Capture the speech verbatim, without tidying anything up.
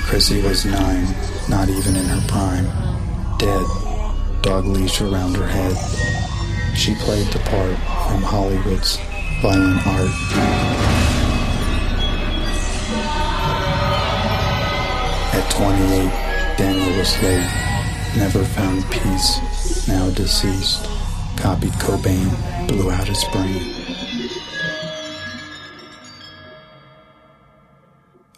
Chrissy was nine, not even in her prime. Dead, dog leash around her head. She played the part from Hollywood's violent art. At twenty-eight, Daniel was late, never found peace, now deceased, copied Cobain, blew out his brain.